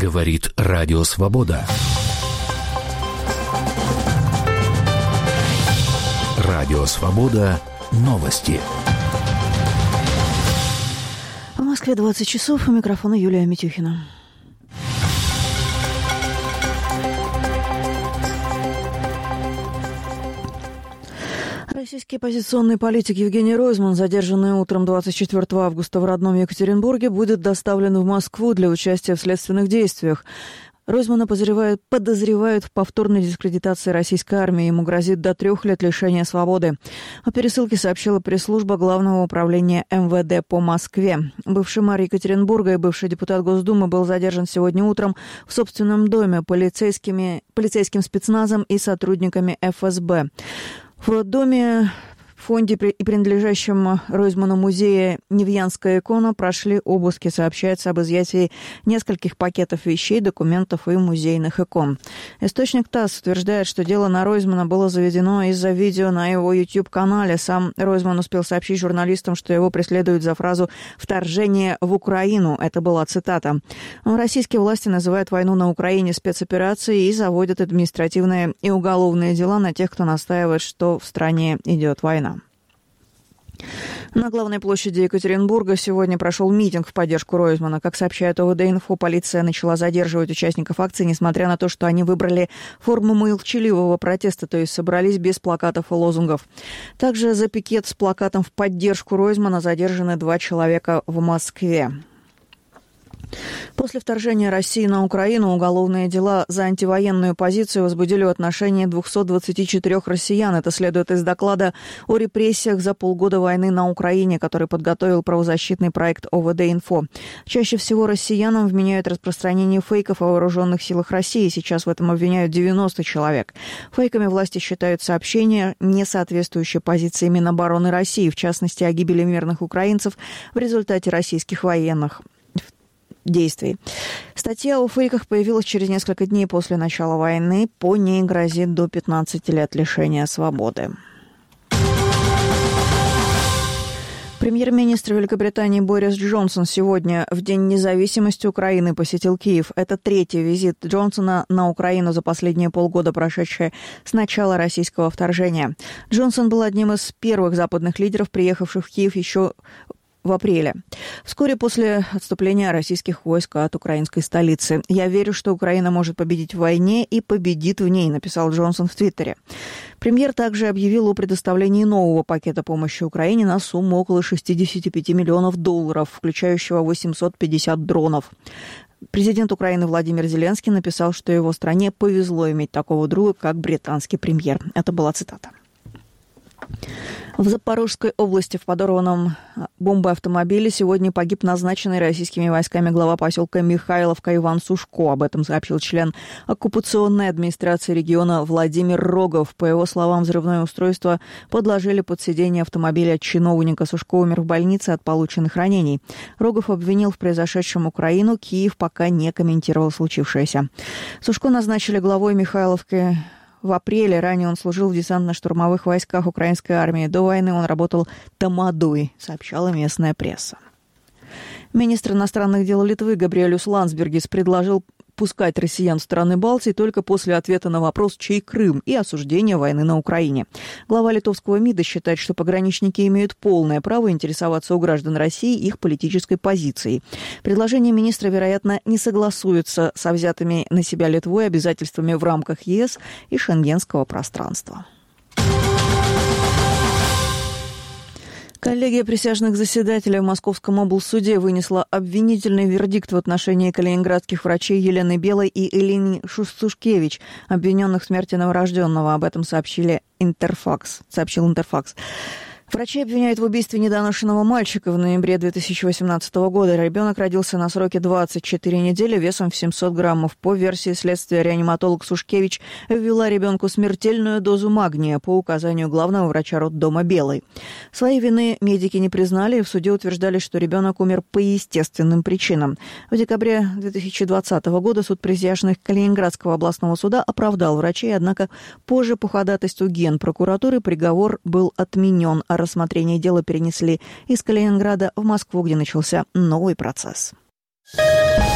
Говорит Радио Свобода. Радио Свобода. Новости. В Москве 20 часов. У микрофона Юлия Митюхина. Российский оппозиционный политик Евгений Ройзман, задержанный утром 24 августа в родном Екатеринбурге, будет доставлен в Москву для участия в следственных действиях. Ройзмана подозревают в повторной дискредитации российской армии. Ему грозит до 3 лет лишения свободы. О пересылке сообщила пресс-служба Главного управления МВД по Москве. Бывший мэр Екатеринбурга и бывший депутат Госдумы был задержан сегодня утром в собственном доме полицейским спецназом и сотрудниками ФСБ. В доме, в фонде и принадлежащем Ройзману музее «Невьянская икона» прошли обыски. Сообщается об изъятии нескольких пакетов вещей, документов и музейных икон. Источник ТАСС утверждает, что дело на Ройзмана было заведено из-за видео на его YouTube-канале. Сам Ройзман успел сообщить журналистам, что его преследуют за фразу «вторжение в Украину». Это была цитата. Российские власти называют войну на Украине спецоперацией и заводят административные и уголовные дела на тех, кто настаивает, что в стране идет война. На главной площади Екатеринбурга сегодня прошел митинг в поддержку Ройзмана. Как сообщает ОВД-Инфо, полиция начала задерживать участников акции, несмотря на то, что они выбрали форму молчаливого протеста, то есть собрались без плакатов и лозунгов. Также за пикет с плакатом в поддержку Ройзмана задержаны 2 человека в Москве. После вторжения России на Украину уголовные дела за антивоенную позицию возбудили в отношении 224 россиян. Это следует из доклада о репрессиях за полгода войны на Украине, который подготовил правозащитный проект ОВД-Инфо. Чаще всего россиянам вменяют распространение фейков о вооруженных силах России. Сейчас в этом обвиняют 90 человек. Фейками власти считают сообщения, не соответствующие позиции Минобороны России, в частности, о гибели мирных украинцев в результате российских военных действий. Статья о фейках появилась через несколько дней после начала войны. По ней грозит до 15 лет лишения свободы. Премьер-министр Великобритании Борис Джонсон сегодня, в День независимости Украины, посетил Киев. Это 3-й визит Джонсона на Украину за последние полгода, прошедшие с начала российского вторжения. Джонсон был одним из первых западных лидеров, приехавших в Киев еще в апреле, вскоре после отступления российских войск от украинской столицы. «Я верю, что Украина может победить в войне и победит в ней», написал Джонсон в Твиттере. Премьер также объявил о предоставлении нового пакета помощи Украине на сумму около $65 миллионов, включающего 850 дронов. Президент Украины Владимир Зеленский написал, что его стране повезло иметь такого друга, как британский премьер. Это была цитата. В Запорожской области в подорванном бомбой автомобиле сегодня погиб назначенный российскими войсками глава поселка Михайловка Иван Сушко. Об этом сообщил член оккупационной администрации региона Владимир Рогов. По его словам, взрывное устройство подложили под сиденье автомобиля чиновника. Сушко умер в больнице от полученных ранений. Рогов обвинил в произошедшем Украину. Киев пока не комментировал случившееся. Сушко назначили главой Михайловки в апреле. Ранее он служил в десантно-штурмовых войсках украинской армии. До войны он работал тамадой, сообщала местная пресса. Министр иностранных дел Литвы Габриэлюс Ландсбергис предложил пускать россиян в страны Балтии только после ответа на вопрос, чей Крым, и осуждения войны на Украине. Глава литовского МИДа считает, что пограничники имеют полное право интересоваться у граждан России их политической позицией. Предложение министра, вероятно, не согласуется со взятыми на себя Литвой обязательствами в рамках ЕС и шенгенского пространства. Коллегия присяжных заседателей в Московском облсуде вынесла обвинительный вердикт в отношении калининградских врачей Елены Белой и Элины Сушкевич, обвиненных в смерти новорожденного. Об этом сообщил Интерфакс. Врачи обвиняют в убийстве недоношенного мальчика в ноябре 2018 года. Ребенок родился на сроке 24 недели, весом в 700 граммов. По версии следствия, реаниматолог Сушкевич ввела ребенку смертельную дозу магния по указанию главного врача роддома Белой. Своей вины медики не признали и в суде утверждали, что ребенок умер по естественным причинам. В декабре 2020 года суд присяжных Калининградского областного суда оправдал врачей, однако позже по ходатайству Генпрокуратуры приговор был отменен, а рассмотрение дела перенесли из Калининграда в Москву, где начался новый процесс.